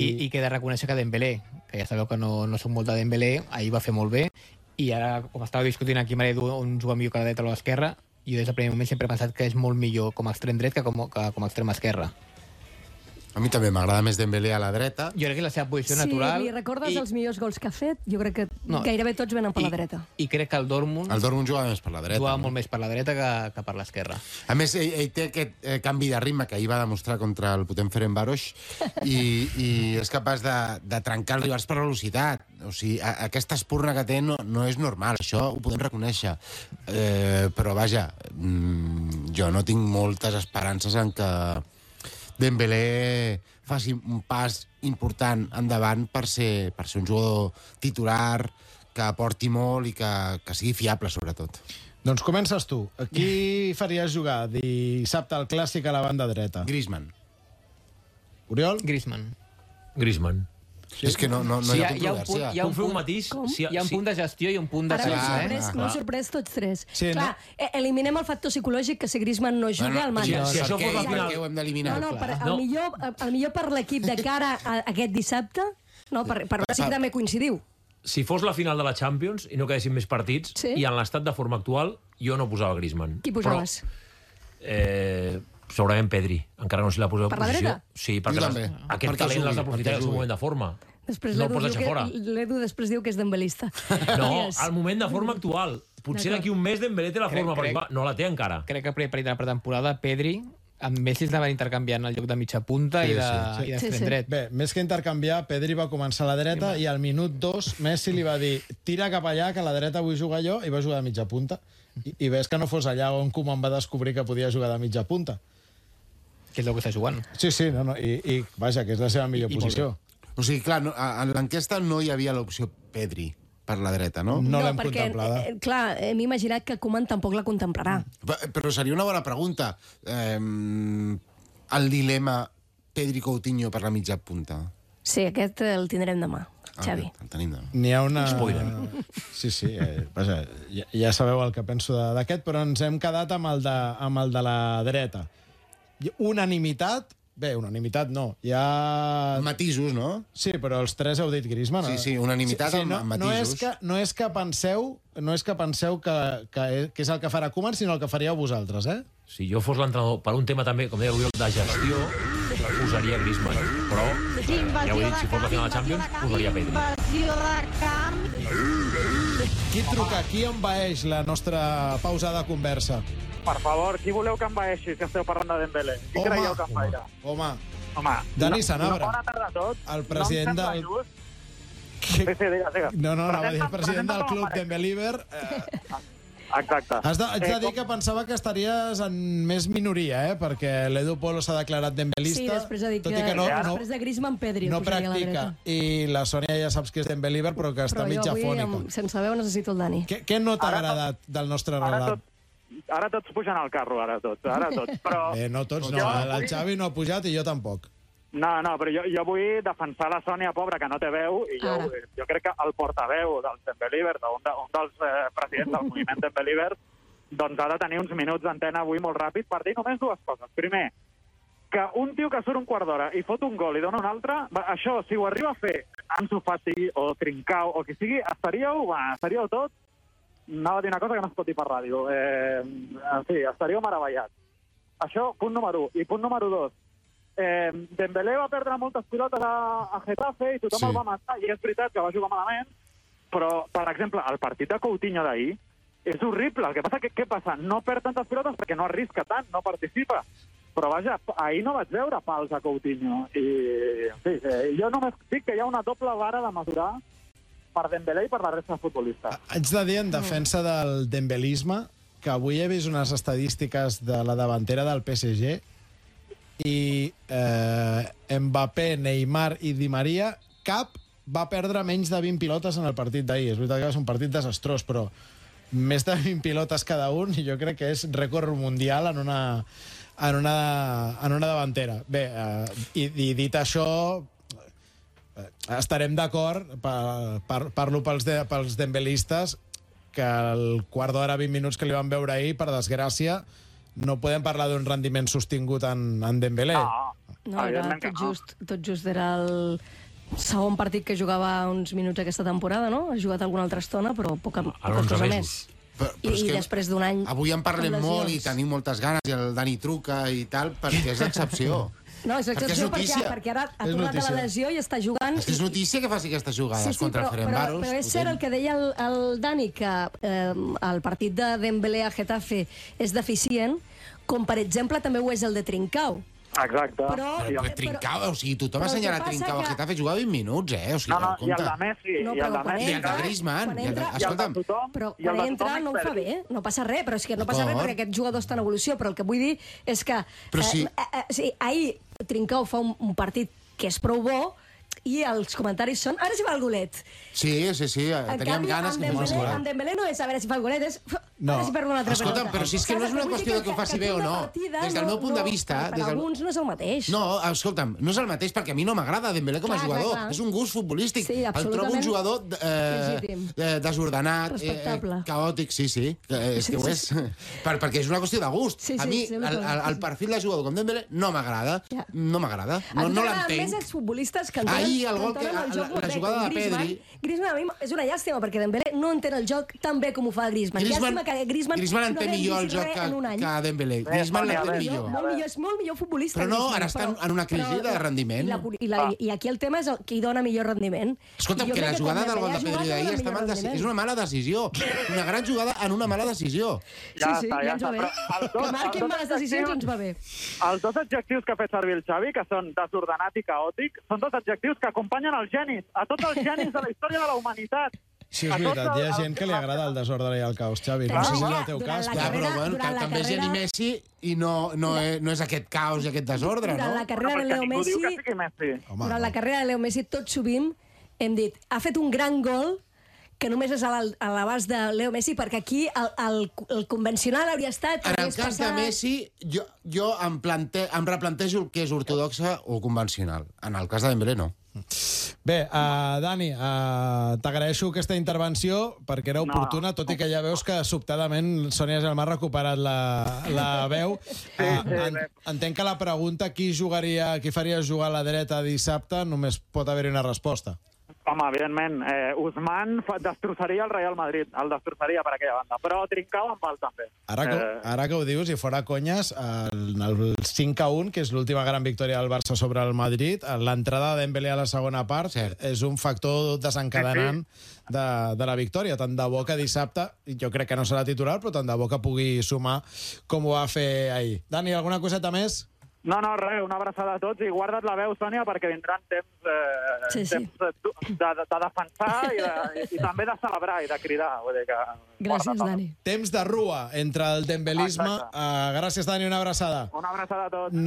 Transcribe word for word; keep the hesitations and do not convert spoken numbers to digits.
I, i que he de reconèixer que Dembélé, que ja sabeu que no, no soc molt de Dembélé, ahir va fer molt bé, i ara, com estava discutint aquí, m'agrada un jugar millor que la dreta o l'esquerra, i jo des del primer moment sempre he pensat que és molt millor com a extrem dret que com, que com a extrem esquerra. A mi també m'agrada més Dembélé a la dreta. Jo crec que la seva posició sí, natural... Si li recordes i... els millors gols que ha fet, jo crec que no, gairebé tots venen per i, la dreta. I crec que el Dortmund... El Dortmund jugava més per la dreta. Jugava no? molt més per la dreta que, que per l'esquerra. A més, ell, ell té aquest eh, canvi de ritme que ahir va demostrar contra el potent Ferencváros i, i és capaç de, de trencar els rivals per velocitat. O sigui, a, aquesta espurna que té no, no és normal, això ho podem reconèixer. Eh, però, vaja, mmm, jo no tinc moltes esperances en que Dembélé faci un pas important endavant per ser, per ser un jugador titular que aporti molt i que, que sigui fiable, sobretot. Doncs comences tu. A qui faries jugar dissabte al Clàssic a la banda dreta? Griezmann. Oriol? Griezmann. Griezmann. Sí. És que no, no, no sí, hi ha hi ha un controvèrsia. punt, hi ha un Puc fer un punt, matís? Si hi ha un sí. punt de gestió i un punt de... Ara m'he Clar, sorprès, eh? m'he sorprès tots tres. Sí, Clar, no? eliminem el factor psicològic que si Griezmann no juga al si- Manchester. si això per, fos la què, per final- què ho hem d'eliminar? No, no, per, No. el, millor, el millor per l'equip de cara a aquest dissabte, no, per, per veure si també coincidiu. Si fos la final de la Champions i no quedessin més partits, Sí. i en l'estat de forma actual, jo no posava Griezmann. Qui posaves? Però, eh, segurament Pedri. Encara no s'hi la posava Per la posició. dreta? Sí, perquè Jo les, també. aquest Perquè talent jugui, l'has d'aprofitar perquè en el seu jugui. moment de forma. Després no el l'Edu pots diu, deixar fora. que, l'Edu després diu que és dembelista. No, Digues. al moment de forma actual. Potser D'acord. d'aquí un mes Dembélé té la Crec- forma, crec- perquè va, no la té encara. Crec que el primer partit de la pretemporada, Pedri, amb Messi es anaven intercanviant el lloc de mitja punta Sí, i de, sí, i de sí. extrem Sí, sí. dret. Bé, més que intercanviar, Pedri va començar a la dreta i al minut dos Messi li va dir tira cap allà, que a la dreta vull jugar jo, i va jugar de mitja punta. I, i ves que no fos allà on Koeman va descobrir que podia jugar de mitja punta. Que és el que està jugant. Sí, sí, no, no, i, i vaja, que és la seva millor I- i molt posició. O sigui, clar, no, a- en l'enquesta no hi havia l'opció Pedri per la dreta, no? No, l'hem perquè, contemplada. eh, clar, hem imaginat que Koeman tampoc la contemplarà. Però, però seria una bona pregunta. Eh, el dilema Pedri-Coutinho per la mitja punta. Sí, aquest el tindrem demà, Xavi. Ah, el tenim demà. N'hi ha una... Spoiler. Sí, sí, eh, vaja, ja, ja sabeu el que penso de- d'aquest, però ens hem quedat amb el de, amb el de la dreta. I unanimitat, bé, unanimitat no, hi ha... Matisos, no? Sí, però els tres heu dit Griezmann. Sí, eh? sí, unanimitat amb- no, amb no és matisos. que, no és que penseu, no és que, penseu que, que, que és el que farà Koeman, sinó el que faríeu vosaltres, eh? Si jo fos l'entrenador, per un tema també, com deia l'Oriol, de gestió, posaria Griezmann. Però, ja ho he dit, si fos la final de la Champions, posaria Pedri. Invasió de camp. Qui truca? Qui envaeix la nostra pausada conversa? Per favor, qui voleu que envaeixi si esteu parlant de Dembélé? Qui creieu que envairà? Home, Home, Dani no- Sanabra. no, bona tarda a tots. El president no em del- sembla just. que... Sí, sí, digues, digues. No, no, anava a dir el Presenta'm- president del presenta'm com club a Dembélíver. Eh, Exacte. has de, haig de Eh, dir com- que pensava que estaries en més minoria, eh? Perquè l'Edu Polo s'ha declarat dembelista, Sí, després ha dit tot que, i que no, no, després de Griezmann, Pedri el no posaria a la practica. dreta. I la Sònia ja saps que és Dembélíver, però que està Però jo mitja avui, fònica. amb, sense veu, necessito el Dani. Què, què no t'ha Ara agradat del nostre Ara, relat? tot, ara tots pugen al carro, ara tots, ara tots. Però, Eh, no tots, no. Jo El avui- Xavi no ha pujat i jo tampoc. No, no, però jo, jo vull defensar la Sònia, pobra, que no té veu, i jo, Ara. jo crec que el portaveu del Dembélíver, un, de, un dels eh, presidents del moviment Dembélíver, doncs ha de tenir uns minuts d'antena avui molt ràpid per dir només dues coses. Primer, que un tio que surt un quart d'hora i fot un gol i dona un altre, va, això, si ho arriba a fer Ansu Fati o Trincao o qui sigui, estaríeu, va, estaríeu tots, anava a dir una cosa que no es pot dir per ràdio, eh, en fi, estaríeu meravellats. Això, punt número un. I punt número dos, eh, Dembélé va perdre moltes pilotes a, a Getafe i tothom Sí. el va matar, i és veritat que va jugar malament, però, per exemple, el partit de Coutinho d'ahir és horrible. El que passa que, què passa? No perd tantes pilotes perquè no arrisca tant, no participa. Però, vaja, ahir no vaig veure pals a Coutinho. I, en fi, eh, jo només dic que hi ha una doble vara de mesurar per Dembélé i per la resta de futbolistes. Haig de dir, en defensa del dembelisme, que avui he vist unes estadístiques de la davantera del P S G i eh, Mbappé, Neymar i Di Maria, cap va perdre menys de vint pilotes en el partit d'ahir. És veritat que va ser un partit desastrós, però més de vint pilotes cada un, i jo crec que és rècord mundial en una, en una, en una davantera. Bé, eh, i, i dit això, eh, estarem d'acord, par, par, parlo pels, de, pels dembelistes, que el quart d'hora, vint minuts que li van veure ahir, per desgràcia, no podem parlar d'un rendiment sostingut en, en Dembélé. No, No, era evidentment que tot no. just, tot just era el segon partit que jugava uns minuts aquesta temporada, no? Ha jugat alguna altra estona, però poca, En poca onze cosa mesos. més. Però, I, però és I que després d'un any... avui en parlem amb molt i lesions. tenim moltes ganes, i el Dani truca i tal, perquè és l'excepció. No, és Perquè és excepció perquè, notícia. perquè ara ha És tornat a notícia. la lesió i està jugant... És que és notícia que faci aquestes jugades contra però, el però, Ferencváros. però és cert el que deia el, el Dani, que eh, el partit de Dembélé a Getafe és deficient, com per exemple també ho és el de Trincao. Exacte. Però- I Però el- Trincao, o sigui, tothom però ha el que assenyalat passa Trincao a que- Getafe, jugava vint minuts, eh? O sigui, No, no, i el compte. de Messi, No, i el però de quan Messi... I el de entra- Griezmann. quan i el de- entra- Escolta'm, tothom, Però i el quan de entra tothom no ho fa Experti. bé, no passa res, però és que no passa res D'acord. perquè aquest jugador està en evolució, però el que vull dir és que Però sí. eh, eh, sí, ahir Trincao fa un, un partit que és prou bo i els comentaris són, ara si fa el golet. Sí, sí, sí, En teníem canvi, ganes amb que fos Dembélé, amb golet. Dembélé no és a veure si fa el golet, és No. a veure si perd una altra Escolta'm, pelota. però si és que no és una Vull dir qüestió de que ho el- faci el bé o punt de no. partida Des del meu punt de vista, Per, per des del- alguns no és el mateix. No, escolta'm, no és el mateix perquè a mi no m'agrada Dembélé com a Clar, jugador. clar, clar. És un gust futbolístic. Sí, el trobo un absolutament jugador eh, legítim. eh, desordenat, eh, Respectable. caòtic, sí, sí, que, és Sí, que ho sí, és. sí. Per, perquè és una qüestió de gust. Sí, a sí, mi, sí, el, una cosa, el, sí, el sí. perfil de jugador com Dembélé no m'agrada. Ja. No m'agrada. A No, mi no m'agraden l'entenc. més els futbolistes que entonen, Ahir el gol que que- entonen el la- joc la molt bé, jugada com de Griezmann. Pedri. Griezmann a mi és una llàstima perquè Dembélé no entén el joc tan bé com ho fa Griezmann. Griezmann, Llàstima que Griezmann, Griezmann no entén haguem millor el vist joc res que, en un any. que Dembélé. Griezmann Toni, a l'entén veure, millor. Molt millor, és molt millor futbolista. Però no, Griezmann, ara està en- en una crisi però- de rendiment. I, la, i, la, i aquí el tema és el, qui dona millor rendiment. Escolta'm, I jo que crec la jugada quan del gol de Dembélé ha Pedri jugat, d'ahir dona està millor mal deci- rendiment. és una mala decisió. Una gran jugada en una mala decisió. Ja sí, sí, està, ja ja ens va està. bé. Però els dos- Que marquin els dos males decisions adjectius- ens va bé. Els dos adjectius que ha fet servir el Xavi, que són desordenat i caòtic, són dos adjectius que acompanyen els genis, a tots els genis de la història de la humanitat. Sí, és A tots veritat, hi ha els- gent que li agrada el desordre i el caos, Xavi. No Clar, sé si és clar, el teu durant cas, la Ja, però... però carrera- bueno, durant la també és carrera- Geni Messi i no, no, és, no és aquest caos i aquest desordre, Durant no? la carrera de Però Leo que ningú Messi, diu que sigui Messi. Home, durant la carrera de Leo Messi, tot sovint hem dit, ha fet un gran gol que només és a l'al- a l'abast de Leo Messi, perquè aquí el, el, el convencional hauria estat... que En el hagués cas de passat- Messi, jo, jo em, plante, em replantejo el que és ortodoxa o convencional. En el cas de Dembélé, no. Bé, uh, Dani, uh, t'agraeixo aquesta intervenció perquè era No. oportuna, tot i que ja veus que sobtadament Sònia Gelmà ha recuperat la, la veu. sí, Uh, en, bé. entenc que la pregunta qui jugaria, qui faria jugar a la dreta dissabte només pot haver-hi una resposta. Home, evidentment, eh, Ousmane fa- destrossaria el Real Madrid, el destrossaria per aquella banda, però Trincao en val també. Ara que, Eh, ara que ho dius, i fora conyes, el, el cinc a un, que és l'última gran victòria del Barça sobre el Madrid, l'entrada de Dembélé a la segona part Cert. és un factor desencadenant de, de la victòria. Tant de bo que dissabte, jo crec que no serà titular, però tant de bo que pugui sumar com ho va fer ahir. Dani, alguna coseta més? No, no, res, una abraçada a tots i guarda't la veu, Sònia, perquè vindran temps, eh, Sí, sí. temps de, de, de defensar i, de, i, i també de celebrar i de cridar. Vull dir que... Gràcies, guarda't la veu. Dani. Temps de rua entre el dembelisme. Exacte. Uh, gràcies, Dani, una abraçada. Una abraçada a tots.